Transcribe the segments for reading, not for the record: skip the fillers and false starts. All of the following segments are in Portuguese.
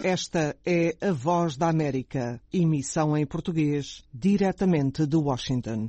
Esta é a Voz da América, emissão em português, diretamente de Washington.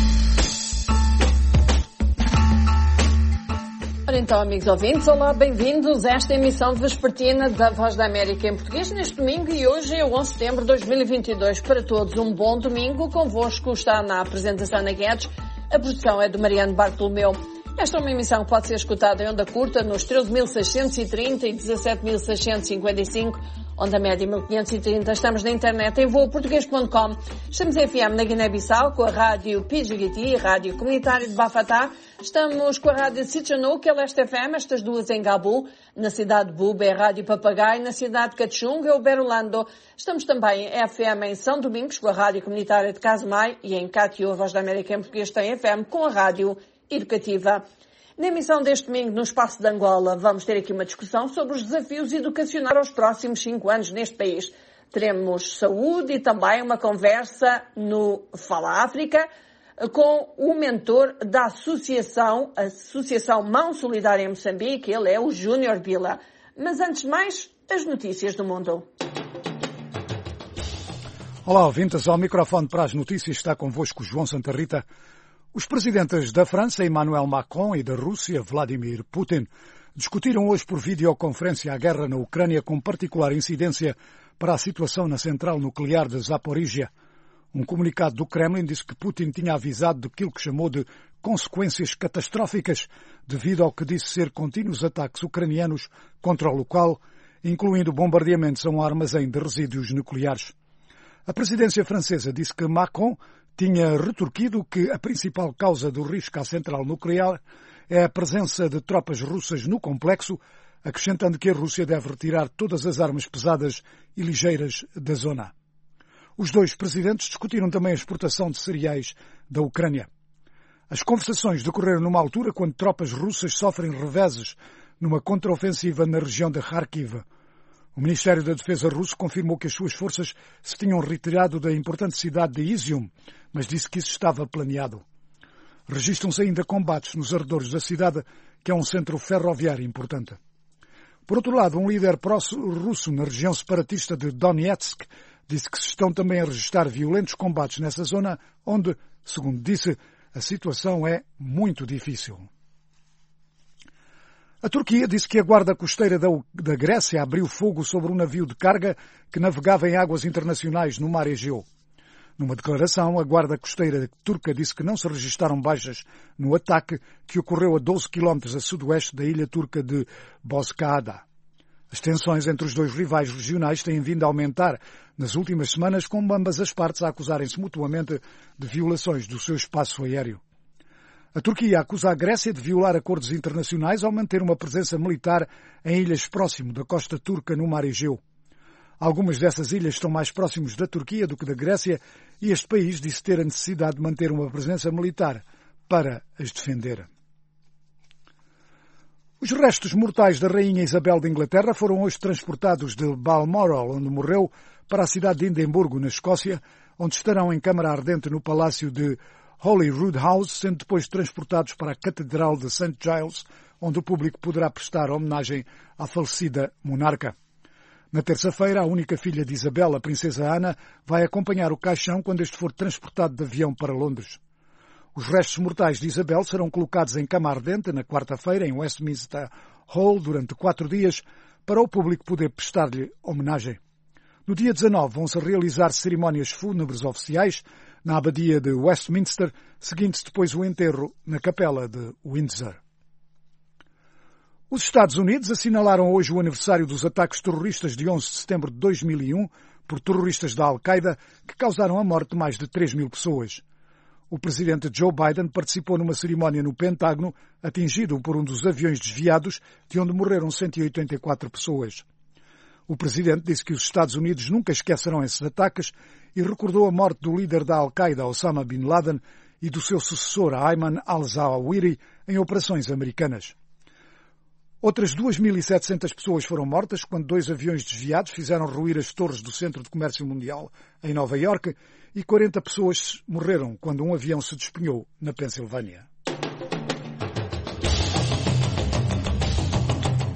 Ora então, amigos ouvintes, olá, bem-vindos a esta emissão vespertina da Voz da América em português neste domingo, e hoje é o 11 de setembro de 2022. Para todos, um bom domingo. Convosco está na apresentação Ana Guedes, a produção é de Mariano Bartolomeu. Esta é uma emissão que pode ser escutada em onda curta nos 13.630 e 17.655, onda média 1530. Estamos na internet em vooportuguês.com. Estamos em FM na Guiné-Bissau com a rádio PGT, rádio comunitária de Bafatá. Estamos com a rádio Sitchanouk, que é Leste FM, estas duas em Gabu. Na cidade de Buba é a rádio Papagaio, na cidade de Cachung é o Berolando. Estamos também em FM em São Domingos com a rádio comunitária de Casemai, e em Cátiu, a Voz da América em português tem FM com a rádio educativa. Na emissão deste domingo, no Espaço de Angola, vamos ter aqui uma discussão sobre os desafios educacionais aos próximos 5 anos neste país. Teremos saúde e também uma conversa no Fala África com o mentor da associação, a Associação Mão Solidária em Moçambique. Ele é o Júnior Bila. Mas antes de mais, as notícias do mundo. Olá, ouvintes. Ao microfone para as notícias está convosco João Santa Rita. Os presidentes da França, Emmanuel Macron, e da Rússia, Vladimir Putin, discutiram hoje por videoconferência a guerra na Ucrânia, com particular incidência para a situação na central nuclear de Zaporizhia. Um comunicado do Kremlin disse que Putin tinha avisado daquilo que chamou de consequências catastróficas devido ao que disse ser contínuos ataques ucranianos contra o local, incluindo bombardeamentos a um armazém de resíduos nucleares. A presidência francesa disse que Macron tinha retorquido que a principal causa do risco à central nuclear é a presença de tropas russas no complexo, acrescentando que a Rússia deve retirar todas as armas pesadas e ligeiras da zona. Os dois presidentes discutiram também a exportação de cereais da Ucrânia. As conversações decorreram numa altura quando tropas russas sofrem reveses numa contraofensiva na região de Kharkiv. O Ministério da Defesa russo confirmou que as suas forças se tinham retirado da importante cidade de Izium, mas disse que isso estava planeado. Registram-se ainda combates nos arredores da cidade, que é um centro ferroviário importante. Por outro lado, um líder pró-russo na região separatista de Donetsk disse que se estão também a registrar violentos combates nessa zona, onde, segundo disse, a situação é muito difícil. A Turquia disse que a guarda costeira da Grécia abriu fogo sobre um navio de carga que navegava em águas internacionais no mar Egeu. Numa declaração, a guarda costeira turca disse que não se registaram baixas no ataque que ocorreu a 12 km a sudoeste da ilha turca de Bozcaada. As tensões entre os dois rivais regionais têm vindo a aumentar nas últimas semanas, com ambas as partes a acusarem-se mutuamente de violações do seu espaço aéreo. A Turquia acusa a Grécia de violar acordos internacionais ao manter uma presença militar em ilhas próximo da costa turca no mar Egeu. Algumas dessas ilhas estão mais próximos da Turquia do que da Grécia, e este país disse ter a necessidade de manter uma presença militar para as defender. Os restos mortais da Rainha Isabel de Inglaterra foram hoje transportados de Balmoral, onde morreu, para a cidade de Edimburgo, na Escócia, onde estarão em câmara ardente no palácio de Holyrood House, sendo depois transportados para a Catedral de St. Giles, onde o público poderá prestar homenagem à falecida monarca. Na terça-feira, a única filha de Isabel, a princesa Ana, vai acompanhar o caixão quando este for transportado de avião para Londres. Os restos mortais de Isabel serão colocados em cama ardente na quarta-feira em Westminster Hall durante 4 dias, para o público poder prestar-lhe homenagem. No dia 19 vão-se realizar cerimónias fúnebres oficiais na abadia de Westminster, seguindo-se depois o enterro na capela de Windsor. Os Estados Unidos assinalaram hoje o aniversário dos ataques terroristas de 11 de setembro de 2001 por terroristas da Al-Qaeda, que causaram a morte de mais de 3.000 pessoas. O presidente Joe Biden participou numa cerimónia no Pentágono, atingido por um dos aviões desviados, de onde morreram 184 pessoas. O presidente disse que os Estados Unidos nunca esquecerão esses ataques e recordou a morte do líder da Al-Qaeda, Osama Bin Laden, e do seu sucessor, Ayman al-Zawahiri, em operações americanas. Outras 2.700 pessoas foram mortas quando 2 aviões desviados fizeram ruir as torres do Centro de Comércio Mundial em Nova Iorque, e 40 pessoas morreram quando um avião se despenhou na Pensilvânia.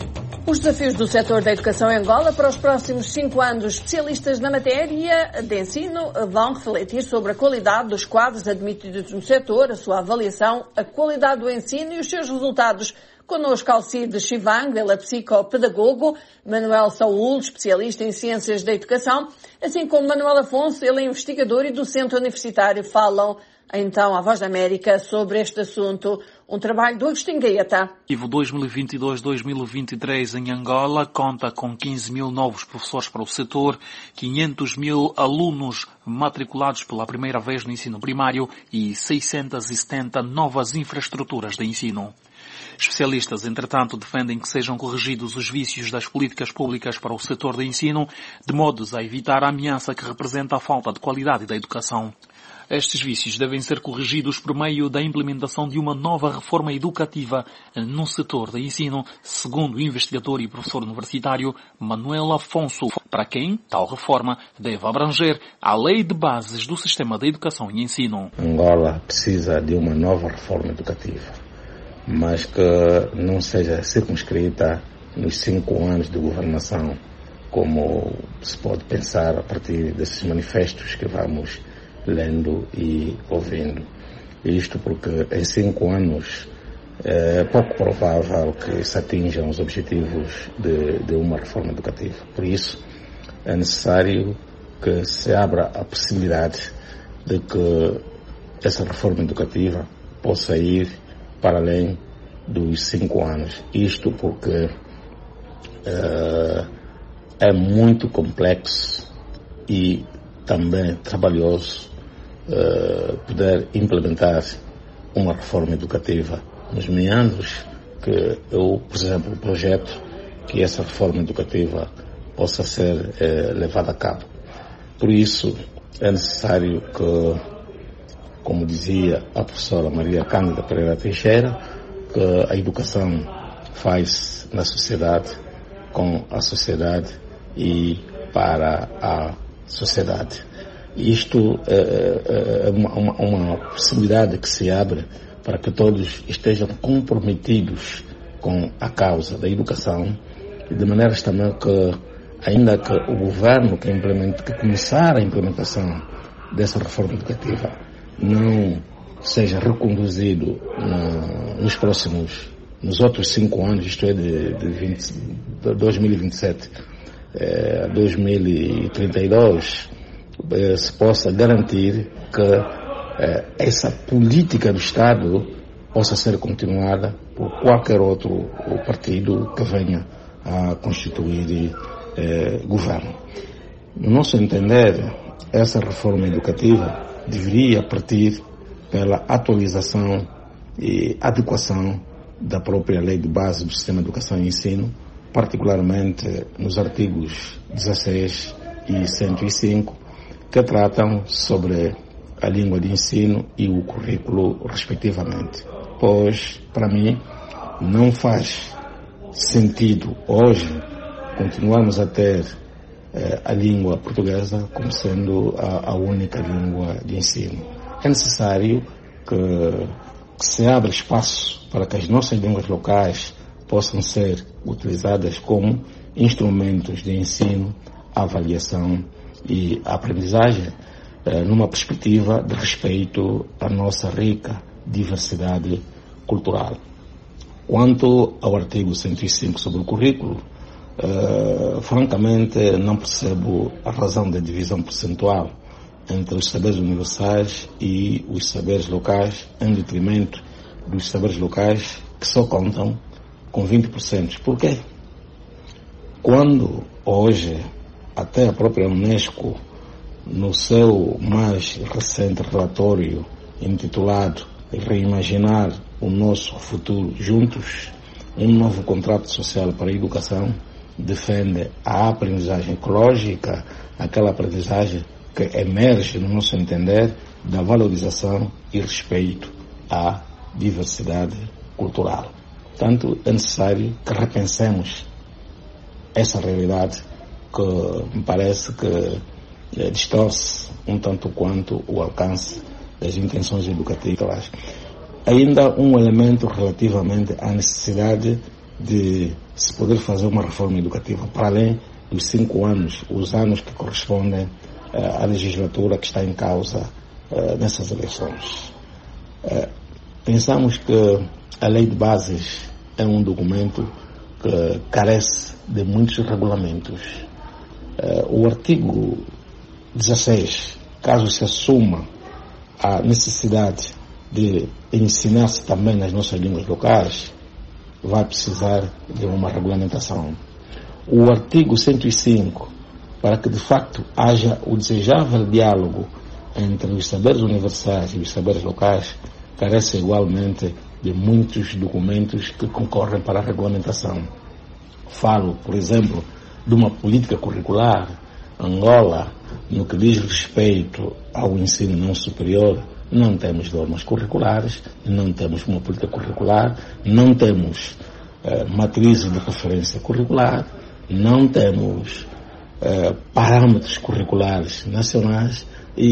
Os desafios do setor da educação em Angola para os próximos 5 anos. Especialistas na matéria de ensino vão refletir sobre a qualidade dos quadros admitidos no setor, a sua avaliação, a qualidade do ensino e os seus resultados. Connosco Alcide Chivang, ele é psicopedagogo, Manuel Saúl, especialista em ciências da educação, assim como Manuel Afonso, ele é investigador e docente universitário. Falam então à Voz da América sobre este assunto. Um trabalho do Agostinho Gaeta. O 2022-2023 em Angola conta com 15 mil novos professores para o setor, 500 mil alunos matriculados pela primeira vez no ensino primário e 670 novas infraestruturas de ensino. Especialistas, entretanto, defendem que sejam corrigidos os vícios das políticas públicas para o setor de ensino, de modos a evitar a ameaça que representa a falta de qualidade da educação. Estes vícios devem ser corrigidos por meio da implementação de uma nova reforma educativa no setor de ensino, segundo o investigador e professor universitário Manuel Afonso, para quem tal reforma deve abranger a lei de bases do sistema de educação e ensino. Angola precisa de uma nova reforma educativa, mas que não seja circunscrita nos 5 anos de governação, como se pode pensar a partir desses manifestos que vamos lendo e ouvindo. Isto porque em 5 anos é pouco provável que se atinjam os objetivos de uma reforma educativa. Por isso, é necessário que se abra a possibilidade de que essa reforma educativa possa ir para além dos 5 anos. Isto porque é muito complexo e também trabalhoso poder implementar uma reforma educativa nos meandros que eu, por exemplo, projeto que essa reforma educativa possa ser levada a cabo. Por isso, é necessário que, como dizia a professora Maria Cândida Pereira Teixeira, que a educação faz na sociedade, com a sociedade e para a sociedade. Isto é uma possibilidade que se abre para que todos estejam comprometidos com a causa da educação, e de maneiras também que, ainda que o governo que começar a implementação dessa reforma educativa não seja reconduzido nos outros 5 anos, isto é, de 2027 a 2032, se possa garantir que essa política do Estado possa ser continuada por qualquer outro partido que venha a constituir governo. No nosso entender, essa reforma educativa deveria partir pela atualização e adequação da própria lei de base do sistema de educação e ensino, particularmente nos artigos 16 e 105, que tratam sobre a língua de ensino e o currículo, respectivamente. Pois, para mim, não faz sentido hoje continuarmos a ter a língua portuguesa como sendo a única língua de ensino. É necessário que se abra espaço para que as nossas línguas locais possam ser utilizadas como instrumentos de ensino, avaliação e aprendizagem, numa perspectiva de respeito à nossa rica diversidade cultural. Quanto ao artigo 105 sobre o currículo, francamente não percebo a razão da divisão percentual entre os saberes universais e os saberes locais, em detrimento dos saberes locais que só contam com 20%. Por quê? Quando hoje até a própria Unesco, no seu mais recente relatório intitulado Reimaginar o Nosso Futuro Juntos, um novo contrato social para a educação, defende a aprendizagem ecológica, aquela aprendizagem que emerge, no nosso entender, da valorização e respeito à diversidade cultural. Portanto, é necessário que repensemos essa realidade que me parece que distorce um tanto quanto o alcance das intenções educativas. Ainda um elemento relativamente à necessidade de se poder fazer uma reforma educativa, para além dos 5 anos, os anos que correspondem à legislatura que está em causa nessas eleições. Pensamos que a Lei de Bases é um documento que carece de muitos regulamentos. O artigo 16, caso se assuma a necessidade de ensinar-se também nas nossas línguas locais, vai precisar de uma regulamentação. O artigo 105, para que de facto haja o desejável diálogo entre os saberes universais e os saberes locais, carece igualmente de muitos documentos que concorrem para a regulamentação. Falo, por exemplo, de uma política curricular. Angola, no que diz respeito ao ensino não superior, não temos normas curriculares, não temos uma política curricular, não temos matrizes de referência curricular, não temos parâmetros curriculares nacionais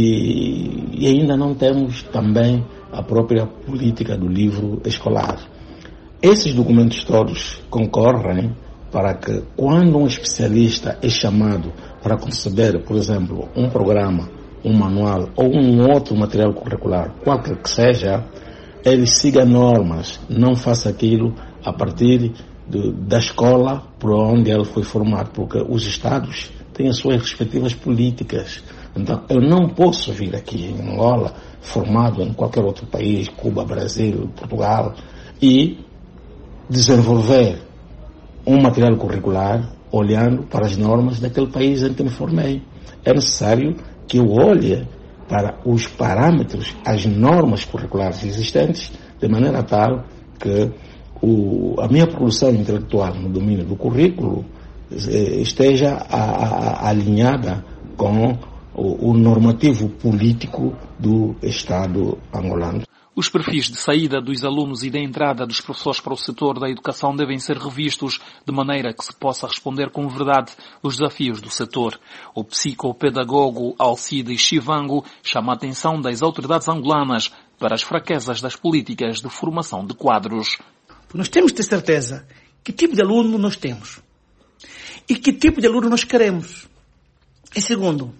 e ainda não temos também a própria política do livro escolar. Esses documentos todos concorrem para que, quando um especialista é chamado para conceber, por exemplo, um programa, um manual ou um outro material curricular, qualquer que seja, ele siga normas, não faça aquilo a partir da escola por onde ele foi formado, porque os Estados têm as suas respectivas políticas. Então, eu não posso vir aqui em Angola, formado em qualquer outro país, Cuba, Brasil, Portugal, e desenvolver um material curricular olhando para as normas daquele país em que me formei. É necessário que eu olhe para os parâmetros, as normas curriculares existentes, de maneira tal que a minha produção intelectual no domínio do currículo esteja alinhada com o normativo político do Estado angolano. Os perfis de saída dos alunos e da entrada dos professores para o setor da educação devem ser revistos de maneira que se possa responder com verdade os desafios do setor. O psicopedagogo Alcides Chivango chama a atenção das autoridades angolanas para as fraquezas das políticas de formação de quadros. Nós temos de ter certeza que tipo de aluno nós temos e que tipo de aluno nós queremos. E segundo,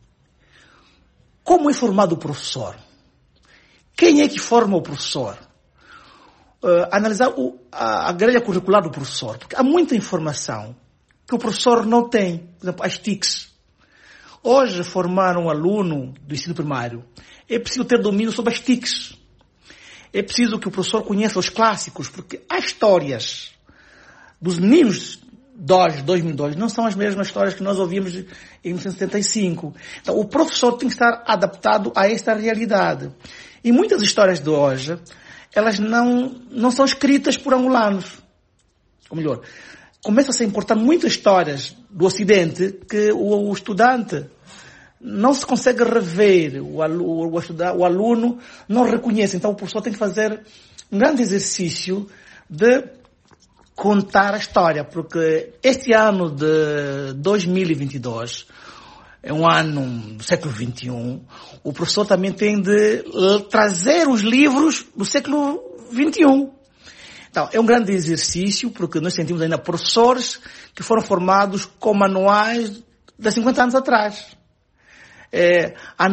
como é formado o professor? Quem é que forma o professor? Analisar a grelha curricular do professor. Porque há muita informação que o professor não tem. Por exemplo, as TICs. Hoje, formar um aluno do ensino primário, é preciso ter domínio sobre as TICs. É preciso que o professor conheça os clássicos, porque as histórias dos meninos de 2002 não são as mesmas histórias que nós ouvimos em 1975. Então, o professor tem que estar adaptado a esta realidade. E muitas histórias de hoje, elas não são escritas por angolanos. Ou melhor, começa-se a importar muitas histórias do Ocidente que o estudante não se consegue rever, o aluno não reconhece. Então o professor tem que fazer um grande exercício de contar a história, porque este ano de 2022 é um ano do século XXI, o professor também tem de trazer os livros do século XXI. Então, é um grande exercício, porque nós sentimos ainda professores que foram formados com manuais de 50 anos atrás. A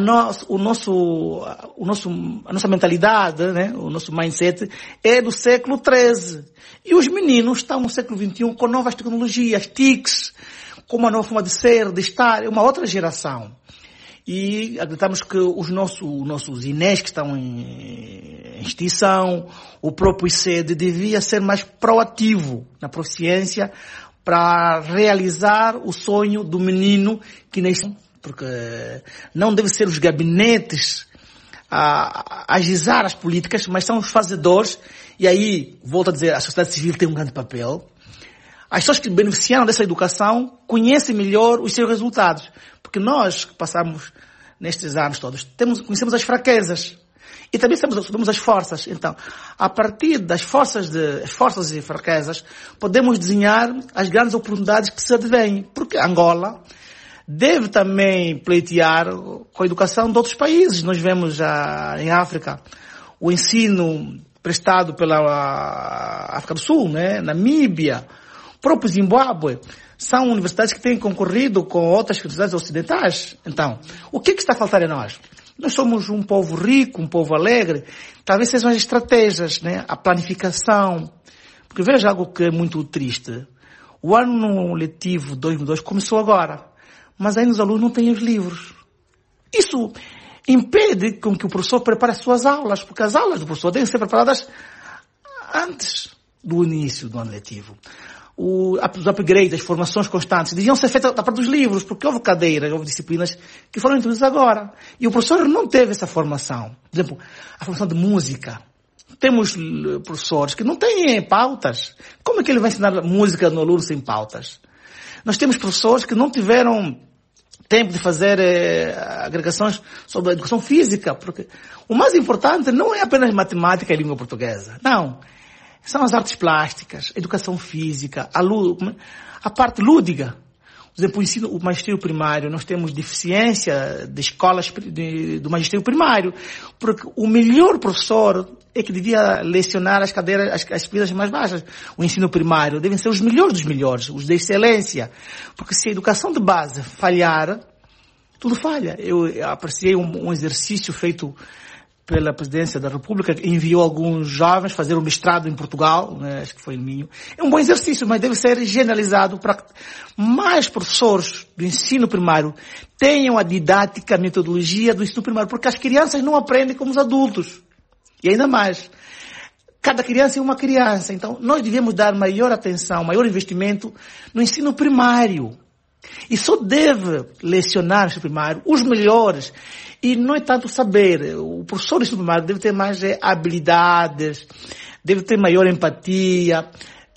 nossa mentalidade, né, o nosso mindset é do século XIII. E os meninos estão no século XXI com novas tecnologias, TICs, com uma nova forma de ser, de estar, é uma outra geração. E acreditamos que os nossos INES que estão em extinção, o próprio ICED devia ser mais proativo na proficiência para realizar o sonho do menino que nasce. Porque não deve ser os gabinetes a agizar as políticas, mas são os fazedores. E aí, volto a dizer, a sociedade civil tem um grande papel. As pessoas que beneficiaram dessa educação conhecem melhor os seus resultados. Porque nós que passamos nestes anos todos, conhecemos as fraquezas. E também sabemos as forças. Então, a partir das forças e fraquezas, podemos desenhar as grandes oportunidades que se advêm. Porque Angola deve também pleitear com a educação de outros países. Nós vemos já em África o ensino prestado pela África do Sul, né? Namíbia, próprio Zimbábue, são universidades que têm concorrido com outras universidades ocidentais. Então, o que está a faltar a nós? Nós somos um povo rico, um povo alegre. Talvez sejam as estratégias, né? A planificação. Porque veja algo que é muito triste. O ano letivo 2002 começou agora, mas ainda os alunos não têm os livros. Isso impede com que o professor prepare as suas aulas, porque as aulas do professor devem ser preparadas antes do início do ano letivo. Os upgrades, as formações constantes, deviam ser feitas da parte dos livros, porque houve cadeiras, houve disciplinas que foram introduzidas agora. E o professor não teve essa formação. Por exemplo, a formação de música. Temos professores que não têm pautas. Como é que ele vai ensinar música no aluno sem pautas? Nós temos professores que não tiveram tempo de fazer agregações sobre a educação física, porque o mais importante não é apenas matemática e língua portuguesa. Não. São as artes plásticas, a educação física, a parte lúdica. Por exemplo, o magistério primário, nós temos deficiência de escolas do magistério primário, porque o melhor professor é que devia lecionar as cadeiras, as disciplinas mais baixas. O ensino primário devem ser os melhores dos melhores, os de excelência. Porque se a educação de base falhar, tudo falha. Eu apreciei um exercício feito pela Presidência da República, que enviou alguns jovens fazer um mestrado em Portugal, né, acho que foi em Minho. É um bom exercício, mas deve ser generalizado para que mais professores do ensino primário tenham a didática, a metodologia do ensino primário, porque as crianças não aprendem como os adultos. E ainda mais, cada criança é uma criança, então nós devemos dar maior atenção, maior investimento no ensino primário. E só deve lecionar no ensino primário os melhores. E não é tanto saber. O professor do ensino primário deve ter mais habilidades, deve ter maior empatia,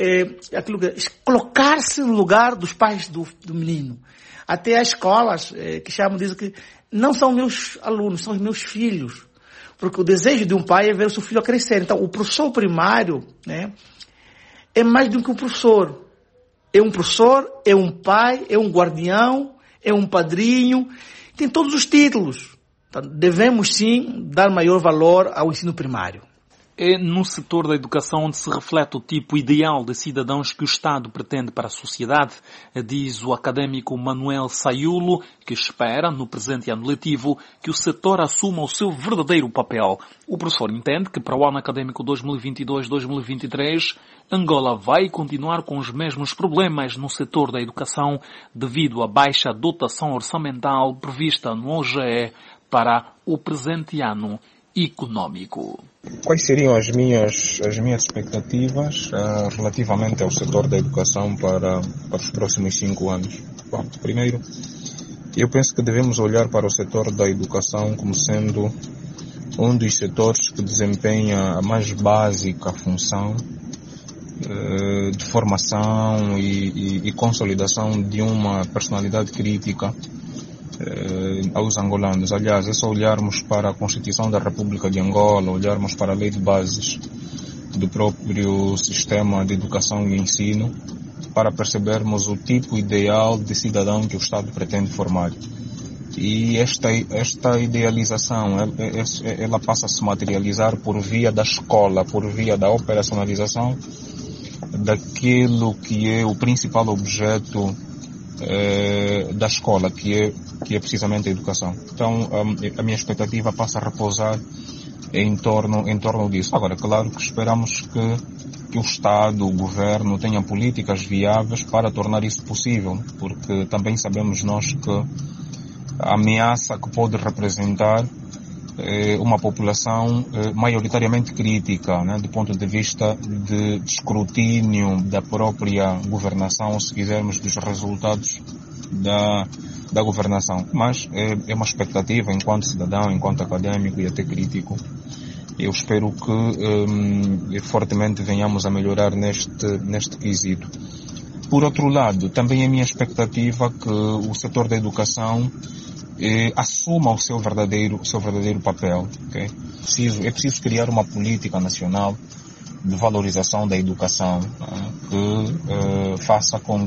colocar-se no lugar dos pais do menino. Até as escolas que chamam, dizem que não são meus alunos, são os meus filhos. Porque o desejo de um pai é ver o seu filho crescer. Então, o professor primário, né, é mais do que um professor. É um professor, é um pai, é um guardião, é um padrinho, tem todos os títulos. Então, devemos sim dar maior valor ao ensino primário. É no setor da educação onde se reflete o tipo ideal de cidadãos que o Estado pretende para a sociedade, diz o académico Manuel Sayulo, que espera, no presente ano letivo, que o setor assuma o seu verdadeiro papel. O professor entende que para o ano académico 2022-2023, Angola vai continuar com os mesmos problemas no setor da educação devido à baixa dotação orçamental prevista no OGE para o presente ano econômico. Quais seriam as minhas expectativas relativamente ao setor da educação para os próximos 5 anos? Bom, primeiro, eu penso que devemos olhar para o setor da educação como sendo um dos setores que desempenha a mais básica função de formação e consolidação de uma personalidade crítica aos angolanos. Aliás, é só olharmos para a Constituição da República de Angola, olharmos para a lei de bases do próprio sistema de educação e ensino, para percebermos o tipo ideal de cidadão que o Estado pretende formar. E esta idealização, ela passa a se materializar por via da escola, por via da operacionalização daquilo que é o principal objeto da escola, que é precisamente a educação. Então, a minha expectativa passa a repousar em torno disso. Agora, claro que esperamos que o Estado, o Governo, tenha políticas viáveis para tornar isso possível, porque também sabemos nós que a ameaça que pode representar uma população maioritariamente crítica, né, do ponto de vista de escrutínio da própria governação, ou se quisermos, dos resultados da governação. Mas é uma expectativa enquanto cidadão, enquanto académico e até crítico. Eu espero que fortemente venhamos a melhorar neste quesito. Por outro lado, também é minha expectativa que o setor da educação assuma o seu verdadeiro papel. Okay? É preciso criar uma política nacional de valorização da educação, que faça com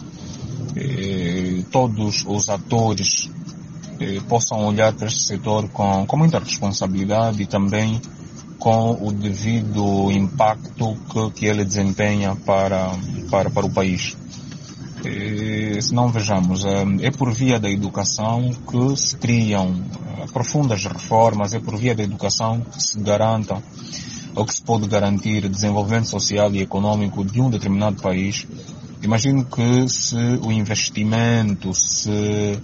que todos os atores possam olhar para este setor com muita responsabilidade e também com o devido impacto que ele desempenha para o país. Se não vejamos, é por via da educação que se criam profundas reformas, é por via da educação que se garanta ou que se pode garantir desenvolvimento social e econômico de um determinado país. Imagino que se o investimento, se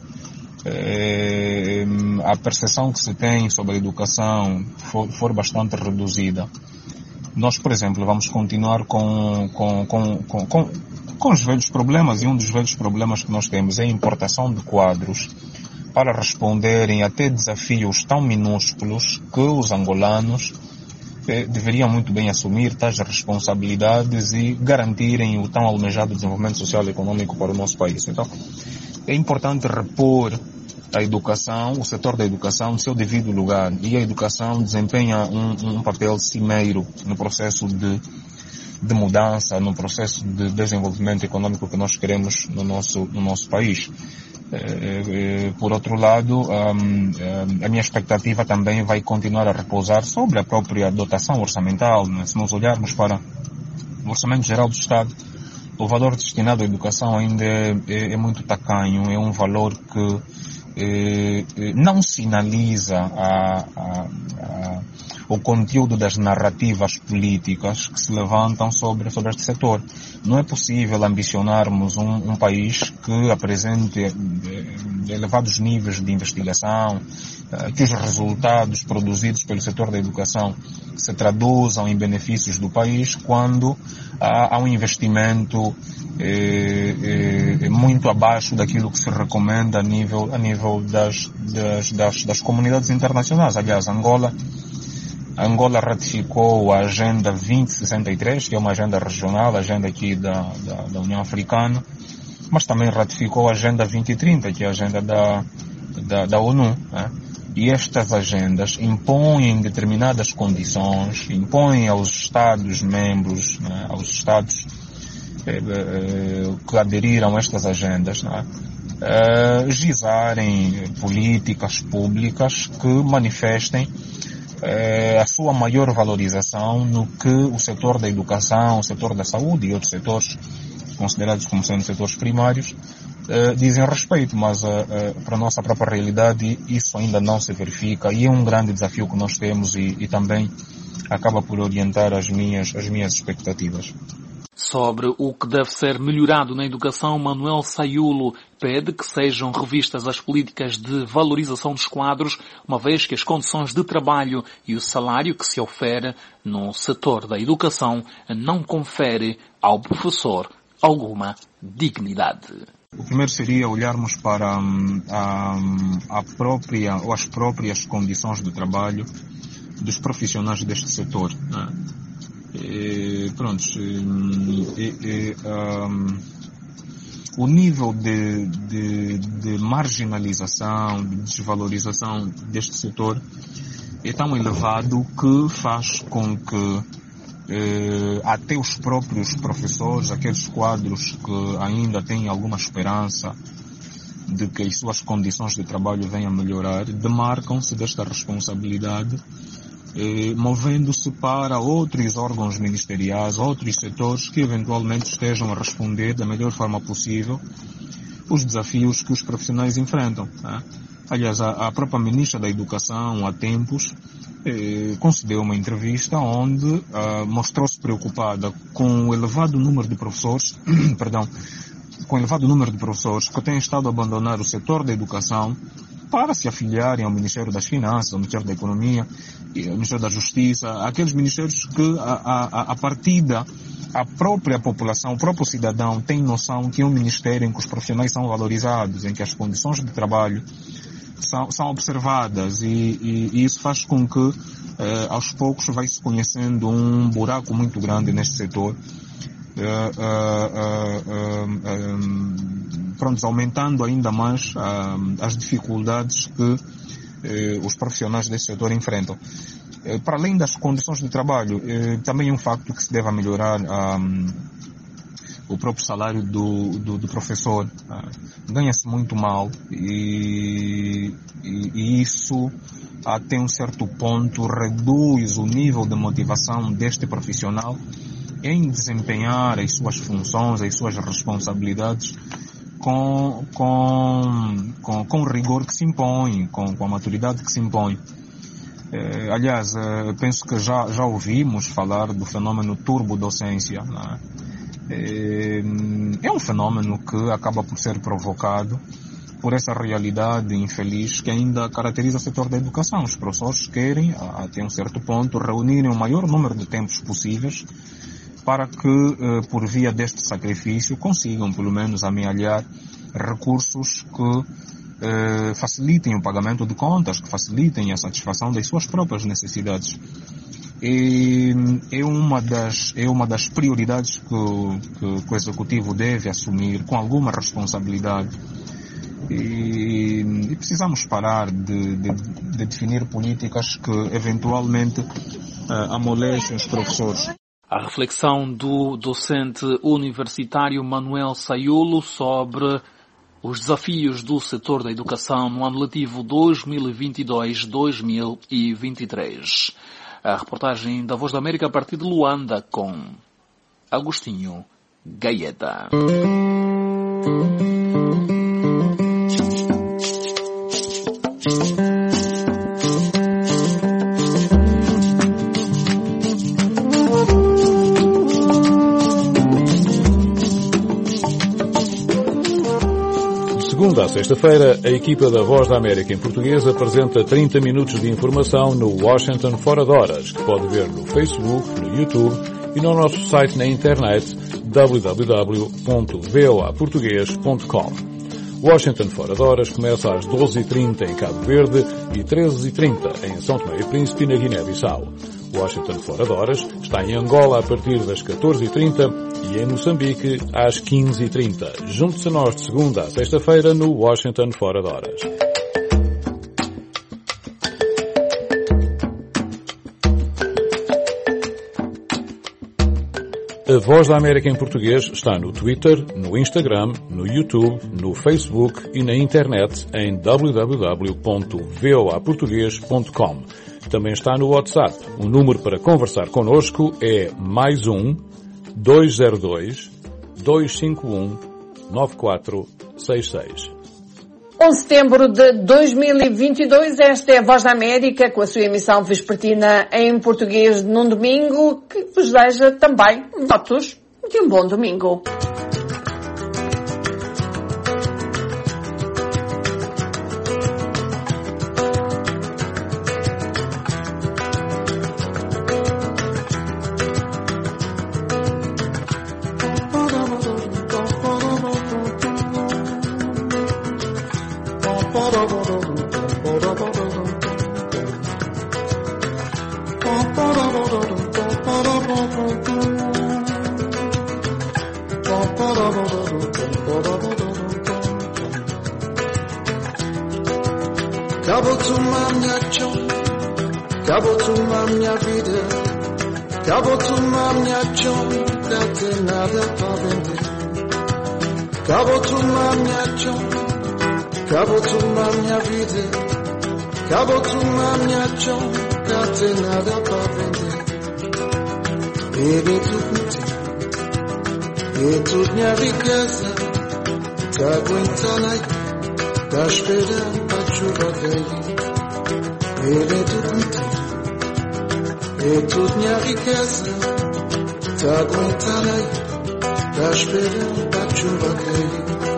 a percepção que se tem sobre a educação for bastante reduzida, nós, por exemplo, vamos continuar com os velhos problemas, e um dos velhos problemas que nós temos é a importação de quadros para responderem até desafios tão minúsculos que os angolanos deveriam muito bem assumir tais responsabilidades e garantirem o tão almejado desenvolvimento social e econômico para o nosso país. Então, é importante repor a educação, o setor da educação, no seu devido lugar, e a educação desempenha um papel cimeiro no processo de mudança, no processo de desenvolvimento econômico que nós queremos no nosso país. Por outro lado, a minha expectativa também vai continuar a repousar sobre a própria dotação orçamental. Se nós olharmos para o Orçamento Geral do Estado, o valor destinado à educação ainda é muito tacanho, é um valor que não sinaliza o conteúdo das narrativas políticas que se levantam sobre este setor. Não é possível ambicionarmos um país que apresente elevados níveis de investigação, que os resultados produzidos pelo setor da educação se traduzam em benefícios do país, quando há um investimento muito abaixo daquilo que se recomenda a nível das comunidades internacionais. Aliás, Angola ratificou a Agenda 2063, que é uma agenda regional, a agenda aqui da União Africana, mas também ratificou a Agenda 2030, que é a agenda da ONU, né? E estas agendas impõem determinadas condições, impõem aos Estados-membros, né, aos Estados que aderiram a estas agendas, né, gizarem políticas públicas que manifestem a sua maior valorização no que o setor da educação, o setor da saúde e outros setores considerados como sendo setores primários dizem respeito, mas para a nossa própria realidade isso ainda não se verifica, e é um grande desafio que nós temos e também acaba por orientar as minhas expectativas. Sobre o que deve ser melhorado na educação, Manuel Sayulo pede que sejam revistas as políticas de valorização dos quadros, uma vez que as condições de trabalho e o salário que se ofere no setor da educação não confere ao professor alguma dignidade. O primeiro seria olharmos para as próprias condições de trabalho dos profissionais deste setor, né? O nível de marginalização, de desvalorização deste setor é tão elevado que faz com que até os próprios professores, aqueles quadros que ainda têm alguma esperança de que as suas condições de trabalho venham a melhorar, demarcam-se desta responsabilidade, movendo-se para outros órgãos ministeriais, outros setores que eventualmente estejam a responder da melhor forma possível os desafios que os profissionais enfrentam, né? Aliás, a própria Ministra da Educação, há tempos, concedeu uma entrevista onde mostrou-se preocupada com o elevado número de professores, com o elevado número de professores que têm estado a abandonar o setor da educação para se afiliarem ao Ministério das Finanças, ao Ministério da Economia, ao Ministério da Justiça, aqueles ministérios que, a partida, a própria população, o próprio cidadão tem noção que é um ministério em que os profissionais são valorizados, em que as condições de trabalho são observadas, e isso faz com que aos poucos vai se conhecendo um buraco muito grande neste setor, aumentando ainda mais as dificuldades que os profissionais deste setor enfrentam. Para além das condições de trabalho, também é um facto que se deve melhorar o próprio salário do professor. Ganha-se muito mal e isso, até um certo ponto, reduz o nível de motivação deste profissional em desempenhar as suas funções, as suas responsabilidades com o rigor que se impõe, com a maturidade que se impõe. Aliás, penso que já ouvimos falar do fenômeno turbodocência, né? É um fenômeno que acaba por ser provocado por essa realidade infeliz que ainda caracteriza o setor da educação. Os professores querem, até um certo ponto, reunirem o maior número de tempos possíveis para que, por via deste sacrifício, consigam, pelo menos, amealhar recursos que facilitem o pagamento de contas, que facilitem a satisfação das suas próprias necessidades. E é uma das prioridades que o Executivo deve assumir com alguma responsabilidade. E precisamos parar de definir políticas que eventualmente amolecem os professores. A reflexão do docente universitário Manuel Sayulo sobre os desafios do setor da educação no ano letivo 2022-2023. A reportagem da Voz da América a partir de Luanda com Agostinho Gaeta. Segunda a sexta-feira, a equipa da Voz da América em português apresenta 30 minutos de informação no Washington Fora de Horas, que pode ver no Facebook, no YouTube e no nosso site na internet www.voaportugues.com. Washington Fora de Horas começa às 12h30 em Cabo Verde e 13h30 em São Tomé e Príncipe, na Guiné-Bissau. Washington Fora de Horas está em Angola a partir das 14h30 e em Moçambique às 15h30. Junte-se a nós de segunda a sexta-feira no Washington Fora de Horas. A Voz da América em português está no Twitter, no Instagram, no YouTube, no Facebook e na internet em www.voaportugues.com. Também está no WhatsApp. O número para conversar connosco é +1 202 251 9466. 11 de setembro de 2022, esta é a Voz da América, com a sua emissão vespertina em português num domingo, que vos deseja também votos de um bom domingo. Acabou de uma minha chão, acabou de uma minha vida, acabou de uma minha chão, não tem nada para vender. Acabou de uma minha chão, acabou de uma minha vida, acabou de uma minha chão, não tem nada para vender. Ele tudo minha riqueza, tá aguentando aí, tá esperando a chuva cair. Ele tudo minha riqueza, tá aguentando aí, tá esperando a chuva cair.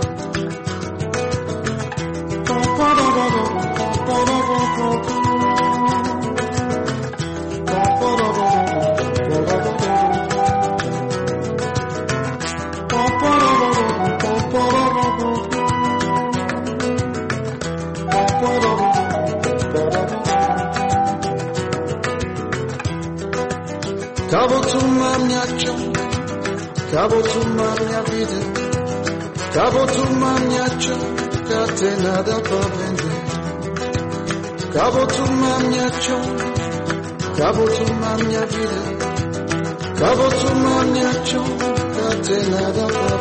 Acabou de uma minha chão, acabou de uma minha vida, acabou de uma minha chão, não tem nada para vender. Acabou de uma minha chão, acabou de uma minha vida, acabou de uma minha chão, não tem nada para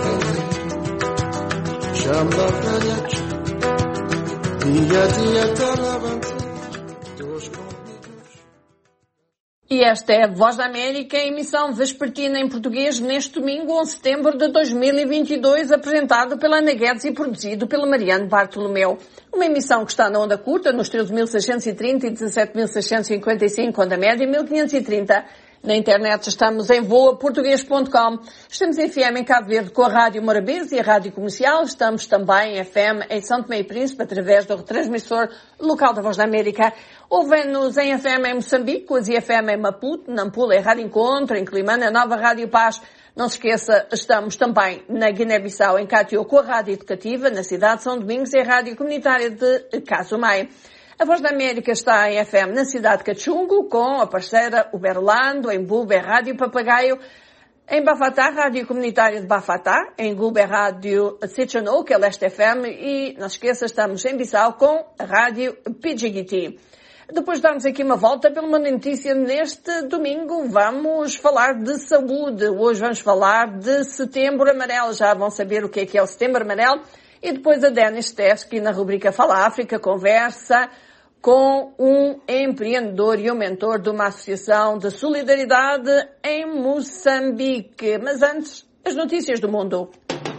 E esta é a Voz da América, emissão vespertina em português neste domingo, 11 de setembro de 2022, apresentado pela Ana Guedes e produzido pela Mariane Bartolomeu. Uma emissão que está na onda curta, nos 13.630 e 17.655, onda média 1.530. Na internet estamos em voaportuguês.com. Estamos em FM em Cabo Verde com a Rádio Morabeza e a Rádio Comercial. Estamos também em FM em São Tomé e Príncipe através do retransmissor local da Voz da América. Ouvem-nos em FM em Moçambique, com a ZFM em Maputo, Nampula em Rádio Encontro, em Climane, a Nova Rádio Paz. Não se esqueça, estamos também na Guiné-Bissau, em Catió, com a Rádio Educativa, na cidade de São Domingos e a Rádio Comunitária de Casumai. A Voz da América está em FM na cidade de Cachungo, com a parceira Uberlando, em Bulbe, Rádio Papagaio, em Bafatá, Rádio Comunitária de Bafatá, em Gulbe, Rádio Sechano, que é Leste FM, e não se esqueça, estamos em Bissau com a Rádio Pidjigiti. Depois de darmos aqui uma volta pela uma notícia neste domingo, vamos falar de saúde. Hoje vamos falar de Setembro Amarelo. Já vão saber o que é o Setembro Amarelo. E depois a Denis Teskey, na rubrica Fala África, conversa com um empreendedor e um mentor de uma associação de solidariedade em Moçambique. Mas antes, as notícias do mundo.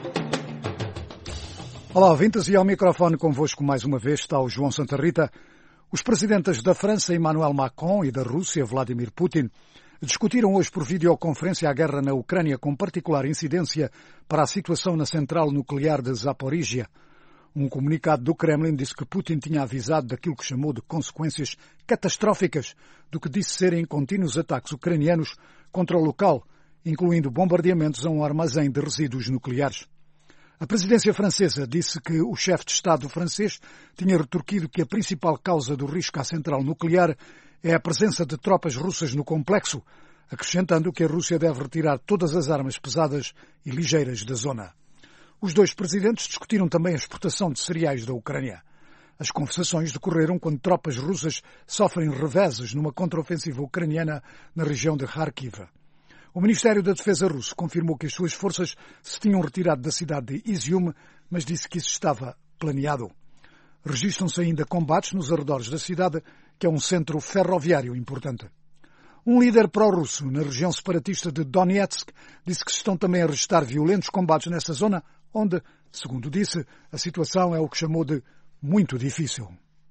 Olá, ouvintes, e ao microfone convosco mais uma vez está o João Santa Rita. Os presidentes da França, Emmanuel Macron, e da Rússia, Vladimir Putin, discutiram hoje por videoconferência a guerra na Ucrânia, com particular incidência para a situação na central nuclear de Zaporizhia. Um comunicado do Kremlin disse que Putin tinha avisado daquilo que chamou de consequências catastróficas do que disse serem contínuos ataques ucranianos contra o local, incluindo bombardeamentos a um armazém de resíduos nucleares. A presidência francesa disse que o chefe de Estado francês tinha retorquido que a principal causa do risco à central nuclear é a presença de tropas russas no complexo, acrescentando que a Rússia deve retirar todas as armas pesadas e ligeiras da zona. Os dois presidentes discutiram também a exportação de cereais da Ucrânia. As conversações decorreram quando tropas russas sofrem reveses numa contraofensiva ucraniana na região de Kharkiv. O Ministério da Defesa russo confirmou que as suas forças se tinham retirado da cidade de Izium, mas disse que isso estava planeado. Registram-se ainda combates nos arredores da cidade, que é um centro ferroviário importante. Um líder pró-russo na região separatista de Donetsk disse que se estão também a registrar violentos combates nessa zona, onde, segundo disse, a situação é o que chamou de muito difícil.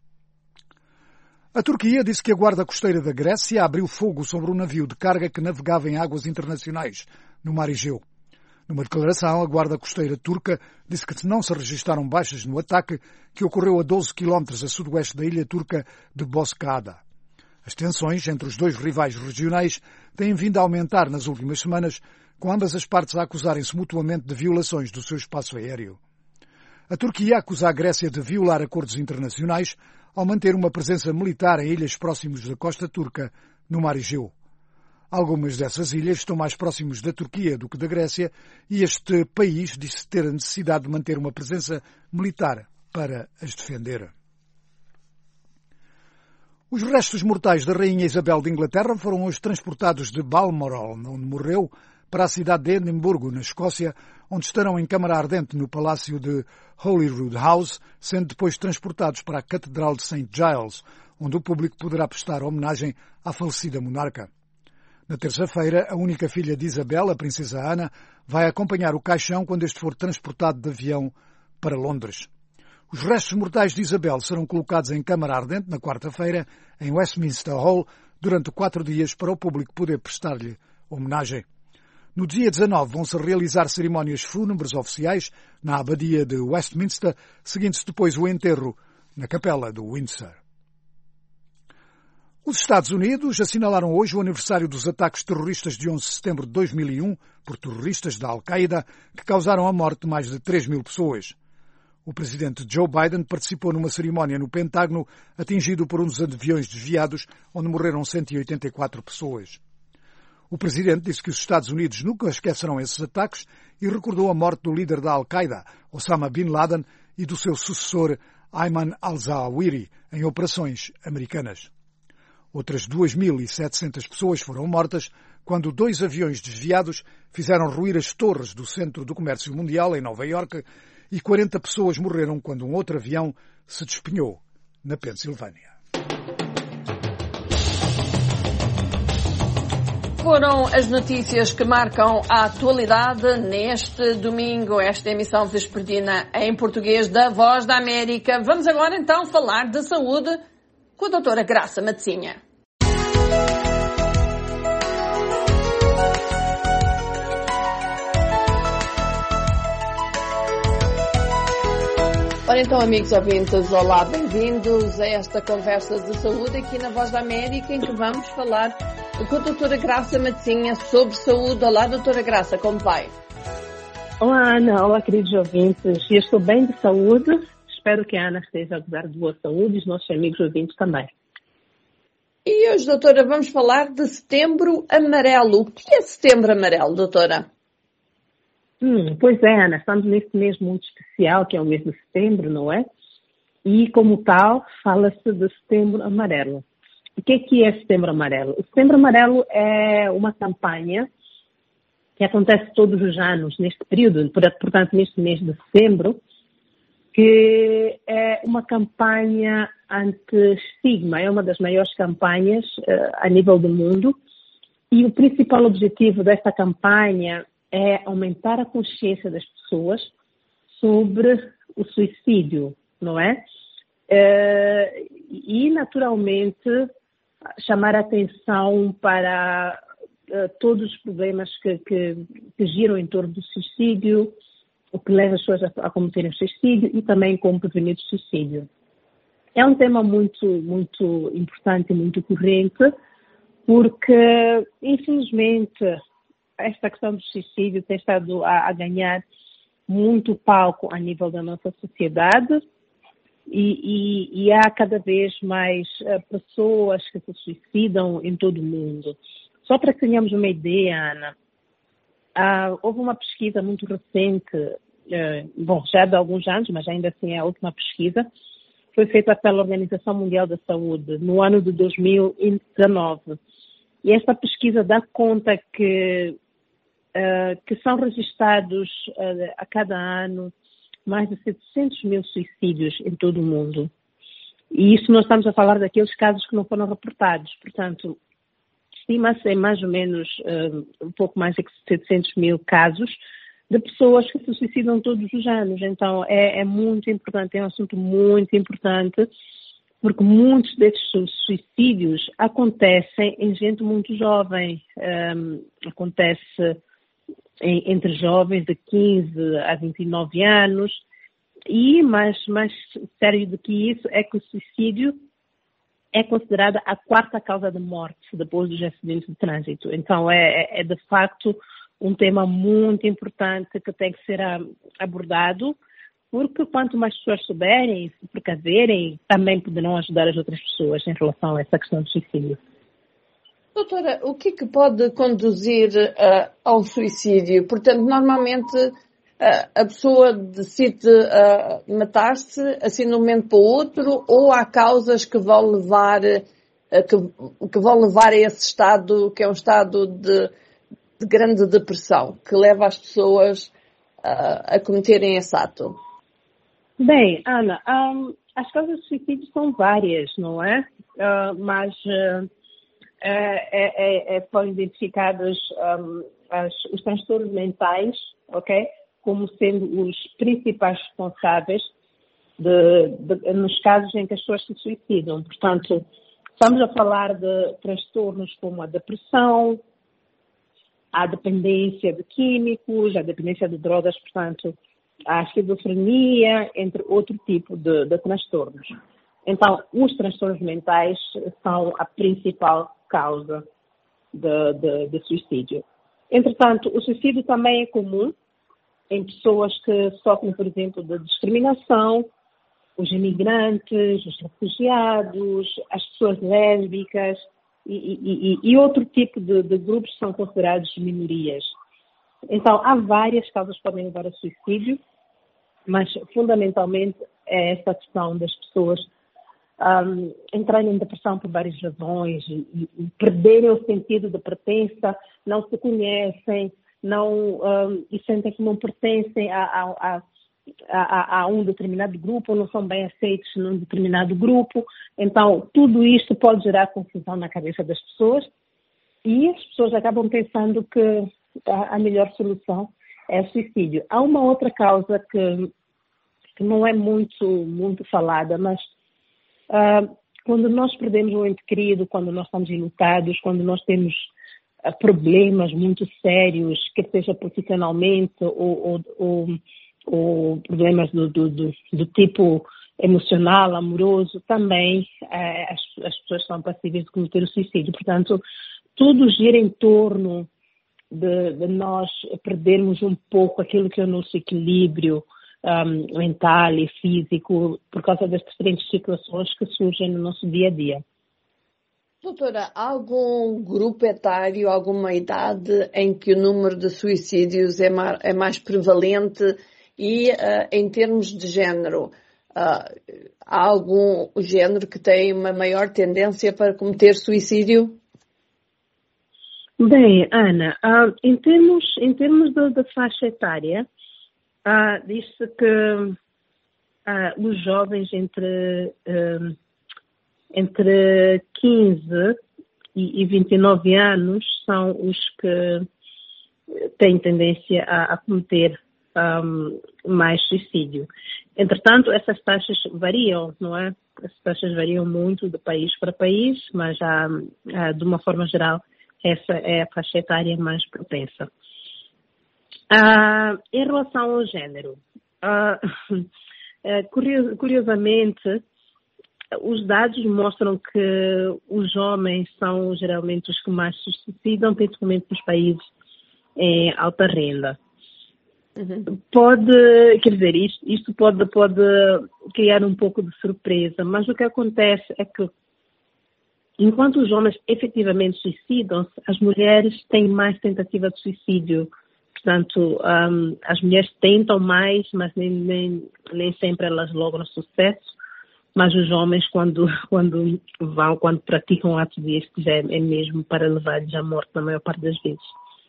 A Turquia disse que a Guarda Costeira da Grécia abriu fogo sobre um navio de carga que navegava em águas internacionais, no Mar Egeu. Numa declaração, a Guarda Costeira turca disse que não se registaram baixas no ataque, que ocorreu a 12 km a sudoeste da ilha turca de Bozcaada. As tensões entre os dois rivais regionais têm vindo a aumentar nas últimas semanas, com ambas as partes a acusarem-se mutuamente de violações do seu espaço aéreo. A Turquia acusa a Grécia de violar acordos internacionais ao manter uma presença militar em ilhas próximas da costa turca, no Mar Egeu. Algumas dessas ilhas estão mais próximas da Turquia do que da Grécia e este país disse ter a necessidade de manter uma presença militar para as defender. Os restos mortais da Rainha Isabel de Inglaterra foram hoje transportados de Balmoral, onde morreu, para a cidade de Edimburgo, na Escócia, onde estarão em câmara ardente no Palácio de Holyrood House, sendo depois transportados para a Catedral de St. Giles, onde o público poderá prestar homenagem à falecida monarca. Na terça-feira, a única filha de Isabel, a princesa Ana, vai acompanhar o caixão quando este for transportado de avião para Londres. Os restos mortais de Isabel serão colocados em câmara ardente na quarta-feira, em Westminster Hall, durante 4 dias para o público poder prestar-lhe homenagem. No dia 19 vão-se realizar cerimónias fúnebres oficiais na abadia de Westminster, seguindo-se depois o enterro na capela do Windsor. Os Estados Unidos assinalaram hoje o aniversário dos ataques terroristas de 11 de setembro de 2001 por terroristas da Al-Qaeda que causaram a morte de mais de 3.000 pessoas. O presidente Joe Biden participou numa cerimónia no Pentágono atingido por uns aviões desviados, onde morreram 184 pessoas. O presidente disse que os Estados Unidos nunca esquecerão esses ataques e recordou a morte do líder da Al-Qaeda, Osama Bin Laden, e do seu sucessor, Ayman al-Zawahiri, em operações americanas. Outras 2.700 pessoas foram mortas quando 2 aviões desviados fizeram ruir as torres do Centro do Comércio Mundial em Nova Iorque e 40 pessoas morreram quando um outro avião se despenhou na Pensilvânia. Foram as notícias que marcam a atualidade neste domingo, esta emissão vespertina em português da Voz da América. Vamos agora então falar de saúde com a doutora Graça Matezinha. Ora então, amigos ouvintes, olá, bem-vindos a esta conversa de saúde aqui na Voz da América, em que vamos falar com a doutora Graça Matezinha sobre saúde. Olá, doutora Graça, como vai? Olá, Ana, olá, queridos ouvintes. Eu estou bem de saúde, espero que a Ana esteja a gozar de boa saúde e os nossos amigos ouvintes também. E hoje, doutora, vamos falar de Setembro Amarelo. O que é Setembro Amarelo, doutora? Pois é, Ana, estamos neste mês muito especial, que é o mês de setembro, não é? E, como tal, fala-se de Setembro Amarelo. O que é Setembro Amarelo? O Setembro Amarelo é uma campanha que acontece todos os anos, neste período, portanto, neste mês de setembro, que é uma campanha anti-estigma, é uma das maiores campanhas a nível do mundo. E o principal objetivo desta campanha é aumentar a consciência das pessoas sobre o suicídio, não é? E, naturalmente, chamar a atenção para todos os problemas que giram em torno do suicídio, o que leva as pessoas a cometerem o suicídio e também como prevenir o suicídio. É um tema muito, muito importante e muito corrente, porque, infelizmente, esta questão do suicídio tem estado a ganhar muito palco a nível da nossa sociedade e há cada vez mais pessoas que se suicidam em todo o mundo. Só para que tenhamos uma ideia, Ana, houve uma pesquisa muito recente, já de alguns anos, mas ainda assim é a última pesquisa, foi feita pela Organização Mundial da Saúde no ano de 2019. E esta pesquisa dá conta que são registrados a cada ano mais de 700 mil suicídios em todo o mundo. E isso nós estamos a falar daqueles casos que não foram reportados. Portanto, estima-se em mais ou menos um pouco mais de 700 mil casos de pessoas que se suicidam todos os anos. Então, é muito importante, é um assunto muito importante, porque muitos desses suicídios acontecem em gente muito jovem. Acontece entre jovens de 15 a 29 anos. E mais sério do que isso é que o suicídio é considerada a quarta causa de morte depois dos acidentes de trânsito. Então, é de facto um tema muito importante que tem que ser abordado, porque quanto mais pessoas souberem, se precaverem, também poderão ajudar as outras pessoas em relação a essa questão do suicídio. Doutora, o que é que pode conduzir ao suicídio? Portanto, normalmente a pessoa decide matar-se assim de um momento para o outro, ou há causas que vão levar a esse estado, que é um estado de grande depressão, que leva as pessoas a cometerem esse ato? Bem, Ana, as causas de suicídio são várias, não é? Mas foram identificados os transtornos mentais, ok? Como sendo os principais responsáveis nos casos em que as pessoas se suicidam. Portanto, estamos a falar de transtornos como a depressão, a dependência de químicos, a dependência de drogas, portanto, a esquizofrenia, entre outro tipo de transtornos. Então, os transtornos mentais são a principal causa de suicídio. Entretanto, o suicídio também é comum em pessoas que sofrem, por exemplo, de discriminação, os imigrantes, os refugiados, as pessoas lésbicas e outro tipo de grupos que são considerados minorias. Então, há várias causas que podem levar ao suicídio, mas fundamentalmente é essa questão das pessoas entrarem em depressão por várias razões e perderem o sentido de pertença, não se conhecem, e sentem que não pertencem a um determinado grupo, ou não são bem aceitos num determinado grupo. Então, tudo isto pode gerar confusão na cabeça das pessoas e as pessoas acabam pensando que a melhor solução é o suicídio. Há uma outra causa que não é muito falada, mas quando nós perdemos um ente querido, quando nós estamos enlutados, quando nós temos problemas muito sérios, quer seja profissionalmente ou problemas do tipo emocional, amoroso, também as pessoas são passíveis de cometer o suicídio. Portanto, tudo gira em torno de nós perdermos um pouco aquilo que é o nosso equilíbrio mental e físico por causa das diferentes situações que surgem no nosso dia a dia. Doutora, há algum grupo etário, alguma idade em que o número de suicídios é mais prevalente e em termos de género, há algum género que tem uma maior tendência para cometer suicídio? Bem, Ana, em termos da faixa etária, diz-se que os jovens entre 15 e 29 anos são os que têm tendência a cometer mais suicídio. Entretanto, essas taxas variam, não é? Essas taxas variam muito de país para país, mas de uma forma geral, essa é a faixa etária mais propensa. Em relação ao género, curiosamente, os dados mostram que os homens são geralmente os que mais se suicidam, principalmente nos países em alta renda. Isto pode criar um pouco de surpresa, mas o que acontece é que enquanto os homens efetivamente suicidam-se, as mulheres têm mais tentativa de suicídio. Portanto, as mulheres tentam mais, mas nem sempre elas logram sucesso. Mas os homens, quando praticam atos destes, é mesmo para levar-lhes à morte na maior parte das vezes.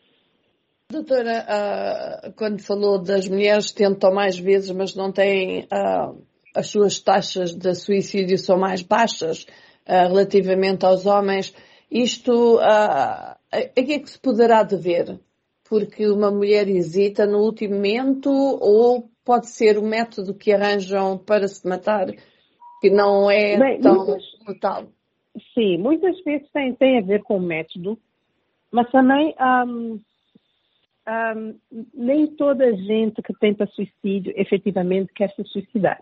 Doutora, quando falou das mulheres tentam mais vezes, mas não têm, as suas taxas de suicídio são mais baixas relativamente aos homens, isto a que é que se poderá dever? Porque uma mulher hesita no último momento ou pode ser o método que arranjam para se matar que não é tão brutal? Sim, muitas vezes tem a ver com o método, mas também nem toda a gente que tenta suicídio efetivamente quer se suicidar.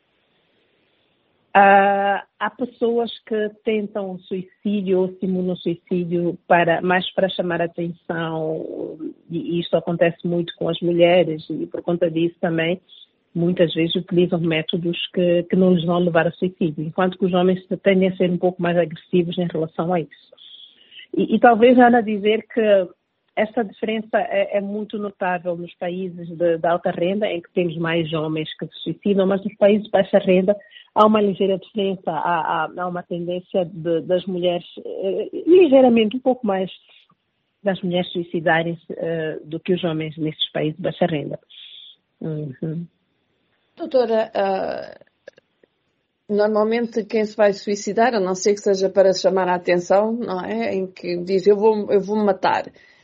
Há pessoas que tentam suicídio ou simulam suicídio mais para chamar a atenção, e isto acontece muito com as mulheres, e por conta disso também muitas vezes utilizam métodos que não lhes vão levar a suicídio, enquanto que os homens tendem a ser um pouco mais agressivos em relação a isso. E talvez, Ana, dizer que essa diferença é muito notável nos países de alta renda, em que temos mais homens que se suicidam, mas nos países de baixa renda há uma ligeira diferença, há uma tendência das mulheres, ligeiramente um pouco mais das mulheres suicidarem-se do que os homens nesses países de baixa renda. Doutora, normalmente quem se vai suicidar, a não ser que seja para chamar a atenção, não é? Em que diz eu vou me matar.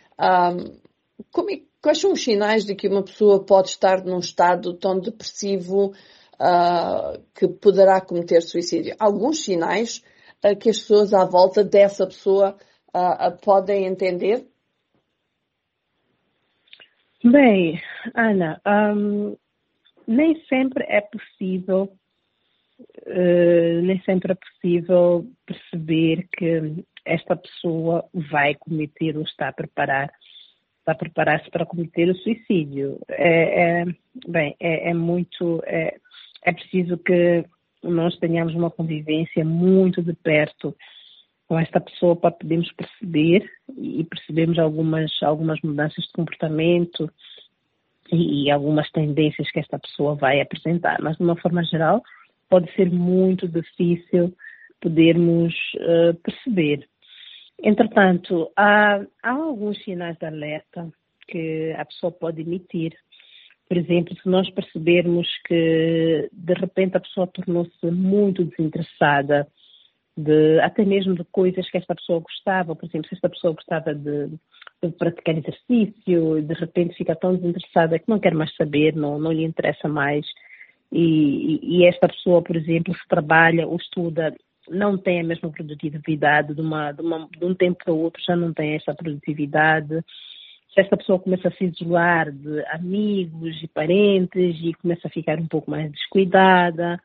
Quais são os sinais de que uma pessoa pode estar num estado tão depressivo que poderá cometer suicídio? Alguns sinais que as pessoas à volta dessa pessoa podem entender? Bem, Ana, nem sempre é possível perceber que esta pessoa vai cometer ou está a preparar-se para cometer o suicídio. É preciso que nós tenhamos uma convivência muito de perto com esta pessoa para podermos perceber e percebermos algumas mudanças de comportamento e algumas tendências que esta pessoa vai apresentar. Mas, de uma forma geral, pode ser muito difícil podermos perceber. Entretanto, há alguns sinais de alerta que a pessoa pode emitir. Por exemplo, se nós percebermos que de repente a pessoa tornou-se muito desinteressada até mesmo de coisas que esta pessoa gostava, por exemplo, se esta pessoa gostava de praticar exercício, de repente fica tão desinteressada que não quer mais saber, não lhe interessa mais, e esta pessoa, por exemplo, se trabalha ou estuda, não tem a mesma produtividade, de um tempo para o outro já não tem essa produtividade. Se esta pessoa começa a se isolar de amigos e parentes e começa a ficar um pouco mais descuidada,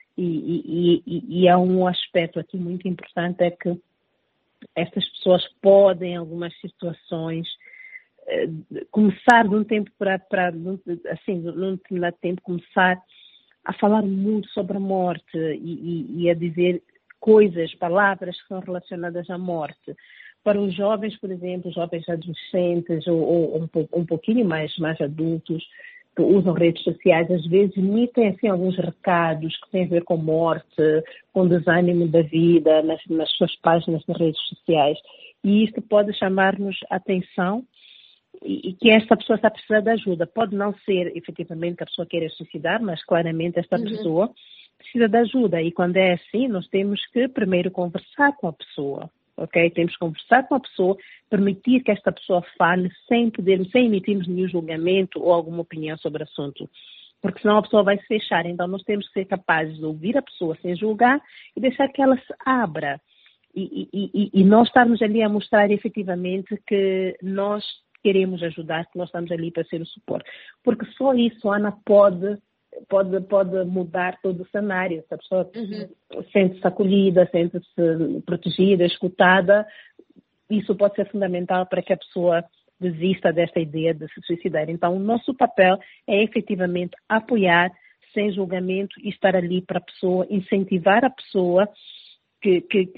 e há um aspecto aqui muito importante, é que estas pessoas podem, em algumas situações, começar de um tempo num determinado tempo, começar a falar muito sobre a morte e a dizer palavras que são relacionadas à morte. Para os jovens, por exemplo, jovens adolescentes ou um pouquinho mais adultos, que usam redes sociais, às vezes emitem assim, alguns recados que têm a ver com morte, com desânimo da vida, nas suas páginas nas redes sociais. E isto pode chamar-nos a atenção e que esta pessoa está precisando de ajuda. Pode não ser efetivamente que a pessoa queira suicidar, mas claramente esta pessoa precisa de ajuda. E quando é assim, nós temos que primeiro conversar com a pessoa. Ok? Temos que conversar com a pessoa, permitir que esta pessoa fale sem emitirmos nenhum julgamento ou alguma opinião sobre o assunto. Porque senão a pessoa vai se fechar. Então nós temos que ser capazes de ouvir a pessoa sem julgar e deixar que ela se abra. E nós estarmos ali a mostrar efetivamente que nós queremos ajudar, que nós estamos ali para ser o suporte. Porque só isso, Ana, pode mudar todo o cenário. Se a pessoa sente-se acolhida, sente-se protegida, escutada, isso pode ser fundamental para que a pessoa desista desta ideia de se suicidar. Então, o nosso papel é efetivamente apoiar, sem julgamento, e estar ali para a pessoa, incentivar a pessoa que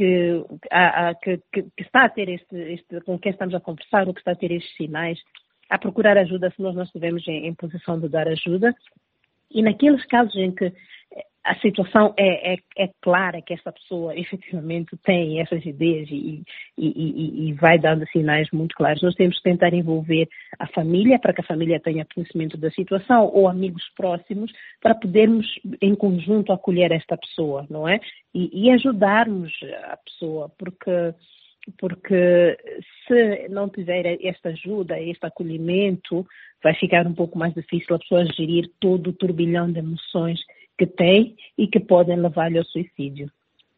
está a ter com quem estamos a conversar, ou que está a ter estes sinais, a procurar ajuda se nós não estivermos em posição de dar ajuda. E naqueles casos em que a situação é clara, que essa pessoa efetivamente tem essas ideias e vai dando sinais muito claros, nós temos que tentar envolver a família, para que a família tenha conhecimento da situação, ou amigos próximos, para podermos em conjunto acolher esta pessoa, não é? E ajudarmos a pessoa, porque se não tiver esta ajuda, este acolhimento, vai ficar um pouco mais difícil a pessoa gerir todo o turbilhão de emoções que tem e que podem levar-lhe ao suicídio.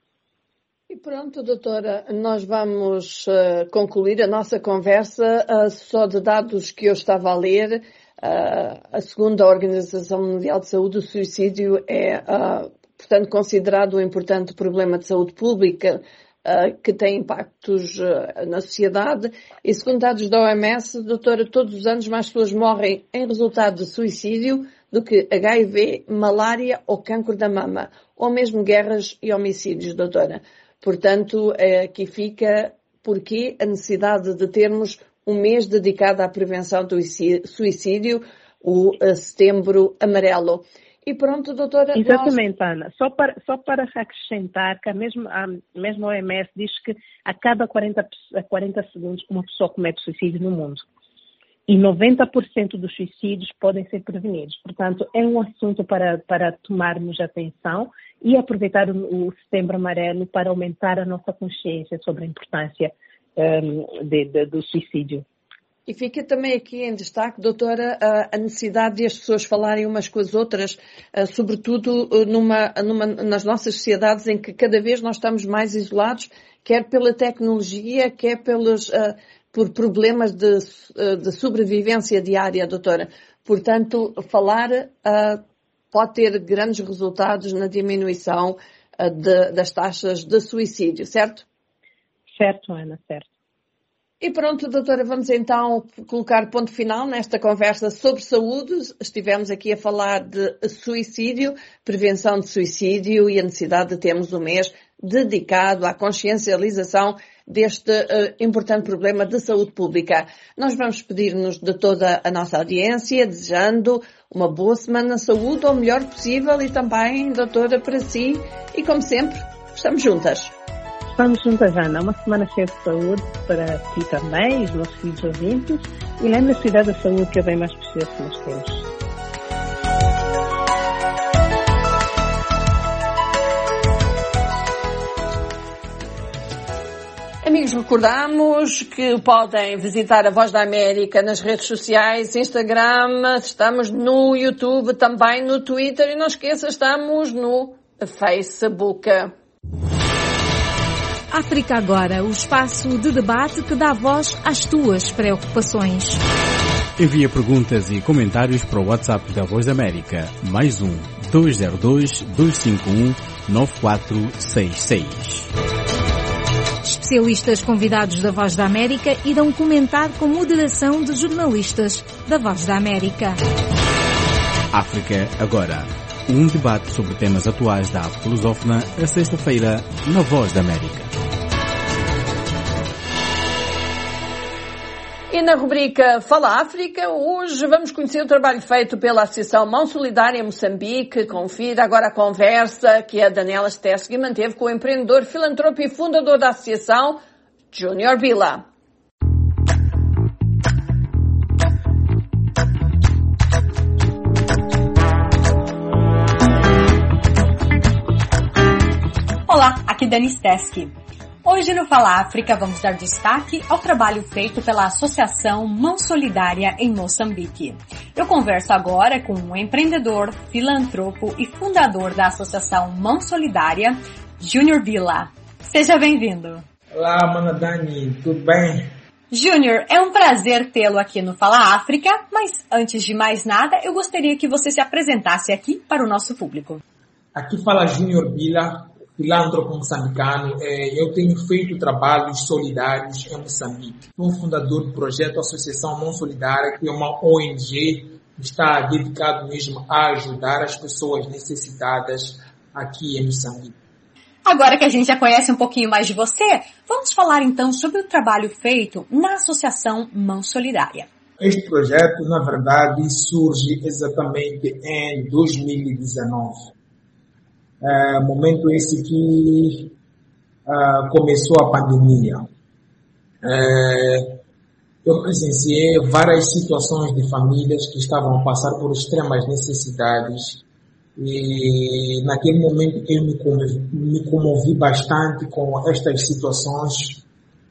E pronto, doutora, nós vamos concluir a nossa conversa. Só de dados que eu estava a ler, segundo a Organização Mundial de Saúde, o suicídio é, portanto, considerado um importante problema de saúde pública que tem impactos na sociedade. E segundo dados da OMS, doutora, todos os anos mais pessoas morrem em resultado de suicídio do que HIV, malária ou cancro da mama, ou mesmo guerras e homicídios, doutora. Portanto, aqui fica porquê a necessidade de termos um mês dedicado à prevenção do suicídio, o Setembro Amarelo. E pronto, doutora... Exatamente, Ana. Só para acrescentar que a mesma OMS diz que a cada 40 segundos uma pessoa comete suicídio no mundo. E 90% dos suicídios podem ser prevenidos. Portanto, é um assunto para tomarmos atenção e aproveitar o Setembro Amarelo para aumentar a nossa consciência sobre a importância do suicídio. E fica também aqui em destaque, doutora, a necessidade de as pessoas falarem umas com as outras, sobretudo nas nossas sociedades em que cada vez nós estamos mais isolados, quer pela tecnologia, quer por problemas de sobrevivência diária, doutora. Portanto, falar pode ter grandes resultados na diminuição das taxas de suicídio, certo? Certo, Ana, certo. E pronto, doutora, vamos então colocar ponto final nesta conversa sobre saúde. Estivemos aqui a falar de suicídio, prevenção de suicídio e a necessidade de termos um mês dedicado à consciencialização deste importante problema de saúde pública. Nós vamos despedir-nos de toda a nossa audiência, desejando uma boa semana de saúde, o melhor possível, e também, doutora, para si. E como sempre, estamos juntas. Estamos juntas, Ana. Uma semana cheia de saúde para ti também, os nossos filhos ouvintes. E lembre-se de cuidar da saúde, que é bem mais precioso que nós temos. amigos, recordamos que podem visitar a Voz da América nas redes sociais, Instagram, estamos no YouTube, também no Twitter e não esqueça, estamos no Facebook. África Agora, o espaço de debate que dá voz às tuas preocupações. Envia perguntas e comentários para o WhatsApp da Voz da América, mais 202-251-9466. Especialistas convidados da Voz da América irão comentar com moderação de jornalistas da Voz da América. África Agora, um debate sobre temas atuais da África lusófona, a sexta-feira, na Voz da América. E na rubrica Fala África, hoje vamos conhecer o trabalho feito pela Associação Mão Solidária Moçambique. Confira agora a conversa que a Daniela Stesky manteve com o empreendedor, filantropo e fundador da associação, Junior Bila. Olá, aqui Dani Stesky. Hoje no Fala África vamos dar destaque ao trabalho feito pela Associação Mão Solidária em Moçambique. Eu converso agora com um empreendedor, filantropo e fundador da Associação Mão Solidária, Junior Bila. Seja bem-vindo. Olá, mana Dani, tudo bem? Junior, é um prazer tê-lo aqui no Fala África, mas antes de mais nada, eu gostaria que você se apresentasse aqui para o nosso público. Aqui fala Junior Bila, filântropo moçambicano. Eu tenho feito trabalhos solidários em Moçambique. Sou fundador do projeto Associação Mão Solidária, que é uma ONG que está dedicado mesmo a ajudar as pessoas necessitadas aqui em Moçambique. Agora que a gente já conhece um pouquinho mais de você, vamos falar então sobre o trabalho feito na Associação Mão Solidária. Este projeto, na verdade, surge exatamente em 2019. Momento esse que começou a pandemia. Eu presenciei várias situações de famílias que estavam a passar por extremas necessidades e naquele momento eu me comovi bastante com estas situações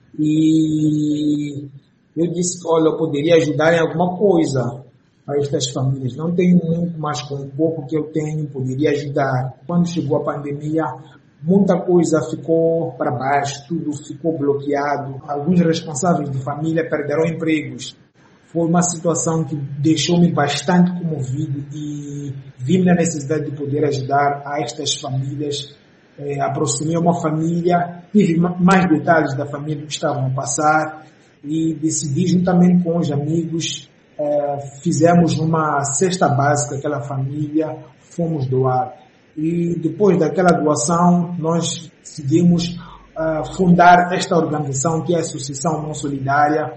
e eu disse, olha, eu poderia ajudar em alguma coisa a estas famílias. Não tenho muito, mas com o pouco que eu tenho, poderia ajudar. Quando chegou a pandemia, muita coisa ficou para baixo, tudo ficou bloqueado. Alguns responsáveis de família perderam empregos. Foi uma situação que deixou-me bastante comovido e vi-me na necessidade de poder ajudar a estas famílias. Aproximei uma família, tive mais detalhes da família que estavam a passar e decidi, juntamente com os amigos, fizemos uma cesta básica àquela família, fomos doar. E depois daquela doação, nós decidimos fundar esta organização, que é a Associação Mão Solidária,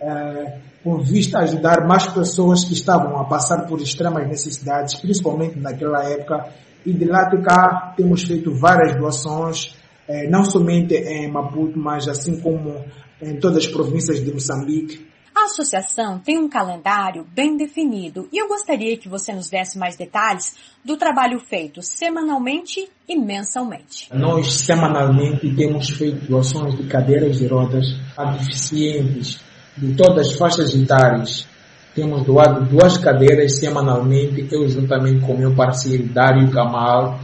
com vista a ajudar mais pessoas que estavam a passar por extremas necessidades, principalmente naquela época. E de lá de cá, temos feito várias doações, não somente em Maputo, mas assim como em todas as províncias de Moçambique. A associação tem um calendário bem definido e eu gostaria que você nos desse mais detalhes do trabalho feito semanalmente e mensalmente. Nós, semanalmente, temos feito doações de cadeiras de rodas a deficientes de todas as faixas etárias. Temos doado 2 cadeiras semanalmente, eu juntamente com meu parceiro Dário Kamal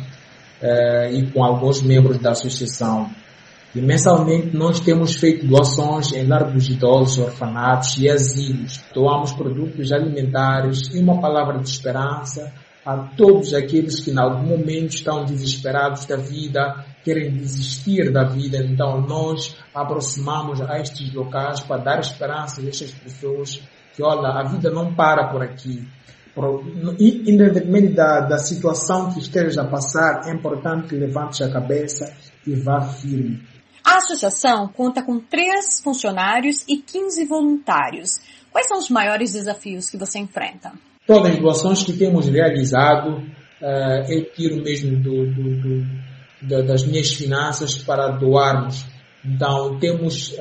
e com alguns membros da associação. E mensalmente nós temos feito doações em lares de idosos, orfanatos e asilos. Doamos produtos alimentares e uma palavra de esperança a todos aqueles que em algum momento estão desesperados da vida, querem desistir da vida. Então nós aproximamos a estes locais para dar esperança a estas pessoas que, olha, a vida não para por aqui. Independentemente da situação que esteja a passar, é importante que levantes a cabeça e vá firme. A associação conta com 3 funcionários e 15 voluntários. Quais são os maiores desafios que você enfrenta? Todas as doações que temos realizado, eu tiro mesmo das minhas finanças para doarmos. Então, temos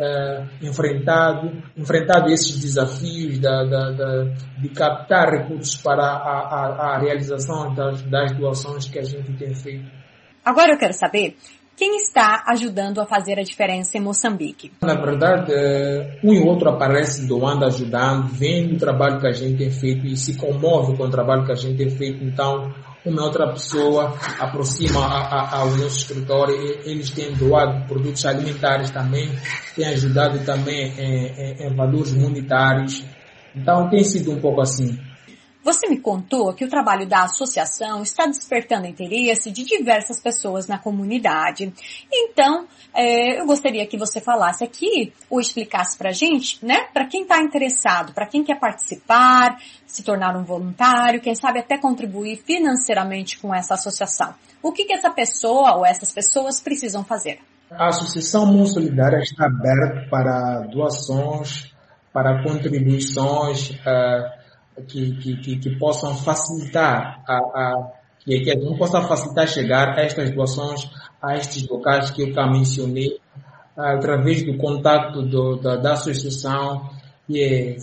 enfrentado esses desafios de captar recursos para a realização das doações que a gente tem feito. Agora eu quero saber quem está ajudando a fazer a diferença em Moçambique. Na verdade, um e outro aparece doando, ajudando, vendo o trabalho que a gente tem feito e se comove com o trabalho que a gente tem feito. Então, uma outra pessoa aproxima ao nosso escritório, eles têm doado produtos alimentares também, têm ajudado também em valores monetários. Então, tem sido um pouco assim. Você me contou que o trabalho da associação está despertando interesse de diversas pessoas na comunidade. Então, eu gostaria que você falasse aqui, ou explicasse pra gente, né? Para quem está interessado, para quem quer participar, se tornar um voluntário, quem sabe até contribuir financeiramente com essa associação. O que essa pessoa ou essas pessoas precisam fazer? A Associação Mão Solidária está aberta para doações, para contribuições, que possam facilitar que a gente possa facilitar chegar a estas doações, a estes locais que eu já mencionei, através do contato da associação, que é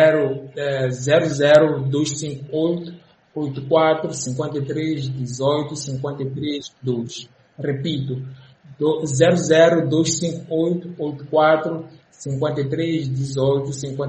00258 84 53 18 53 2. Repito, 00258 84 53 18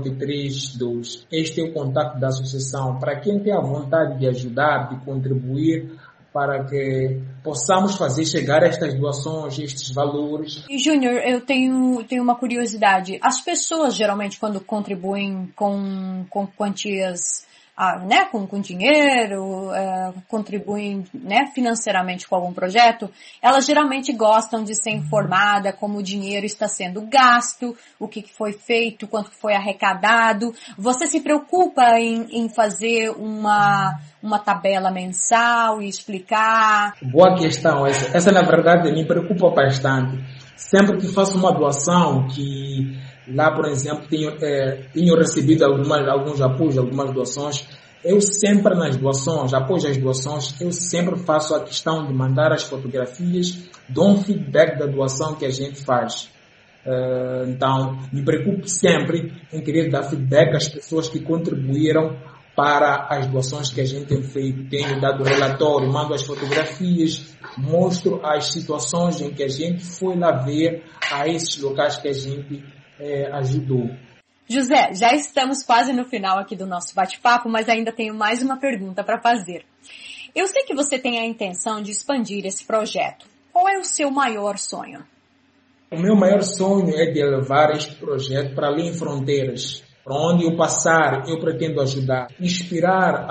53 2. Este é o contato da associação. Para quem tem a vontade de ajudar, de contribuir, para que possamos fazer chegar estas doações, estes valores. E Júnior, eu tenho uma curiosidade. As pessoas geralmente quando contribuem com quantias, né, com dinheiro, contribuem, né, financeiramente com algum projeto, elas geralmente gostam de ser informada como o dinheiro está sendo gasto, o que foi feito, quanto foi arrecadado. Você se preocupa em fazer uma tabela mensal e explicar? Boa questão essa. Essa, na verdade, me preocupa bastante. Sempre que faço uma doação, que lá, por exemplo, tenho recebido alguns apoios, algumas doações, eu sempre nas doações, após as doações, eu sempre faço a questão de mandar as fotografias, dou um feedback da doação que a gente faz. Então, me preocupo sempre em querer dar feedback às pessoas que contribuíram para as doações que a gente tem feito. Tenho dado relatório, mando as fotografias, mostro as situações em que a gente foi lá ver a esses locais que a gente ajudou. José, já estamos quase no final aqui do nosso bate-papo, mas ainda tenho mais uma pergunta para fazer. Eu sei que você tem a intenção de expandir esse projeto. Qual é o seu maior sonho? O meu maior sonho é de levar este projeto para além de fronteiras. Para onde eu passar, eu pretendo ajudar, inspirar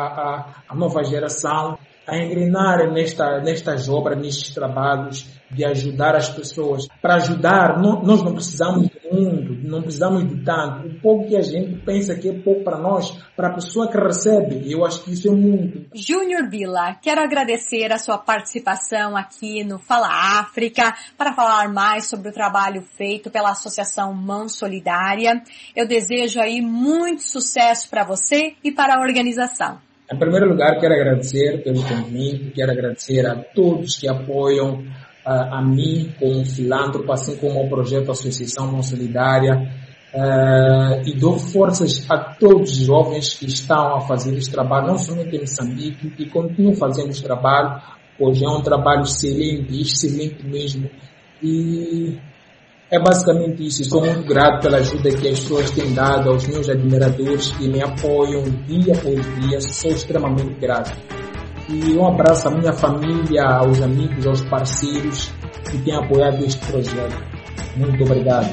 a nova geração a engrenar nestas obras, nestes trabalhos, de ajudar as pessoas. Para ajudar, nós não precisamos do mundo, não precisamos de tanto. O pouco que a gente pensa que é pouco para nós, para a pessoa que recebe, eu acho que isso é muito. Júnior Bila, quero agradecer a sua participação aqui no Fala África, para falar mais sobre o trabalho feito pela Associação Mão Solidária. Eu desejo aí muito sucesso para você e para a organização. Em primeiro lugar, quero agradecer pelo convite, quero agradecer a todos que apoiam a mim como filântropo, assim como o projeto Associação Mão Solidária, e dou forças a todos os jovens que estão a fazer este trabalho, não somente em Moçambique, que continuam fazendo este trabalho, pois é um trabalho excelente mesmo, e é basicamente isso. Estou muito grato pela ajuda que as pessoas têm dado aos meus admiradores que me apoiam dia após dia, sou extremamente grato. E um abraço à minha família, aos amigos, aos parceiros que têm apoiado este projeto. Muito obrigado.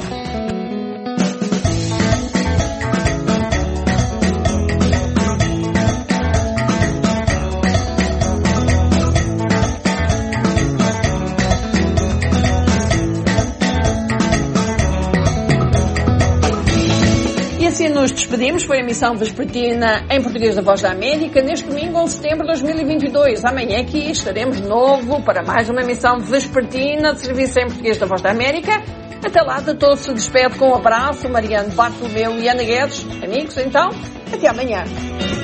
Nos despedimos, foi a emissão vespertina em português da Voz da América, neste domingo, 11 de setembro de 2022. Amanhã aqui estaremos de novo para mais uma emissão vespertina de serviço em português da Voz da América. Até lá, de todos se despede com um abraço, Mariano Bartolomeu e Ana Guedes. Amigos, então, até amanhã.